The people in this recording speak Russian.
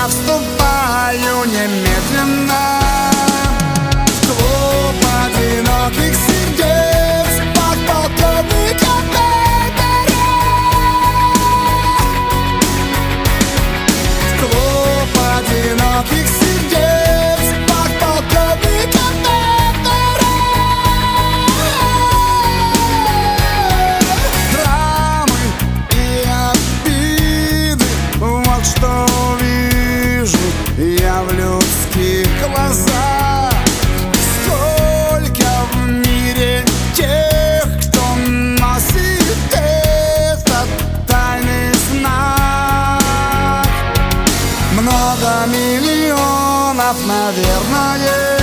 я вступаю немедленно в клуб одиноких сердец подполковника Пеппера. В клуб одиноких сердец подполковника Пеппера. Драмы и обиды, вот что вижу я в людских глазах. Сколько в мире тех, кто носит этот тайный знак. Много миллионов, наверное.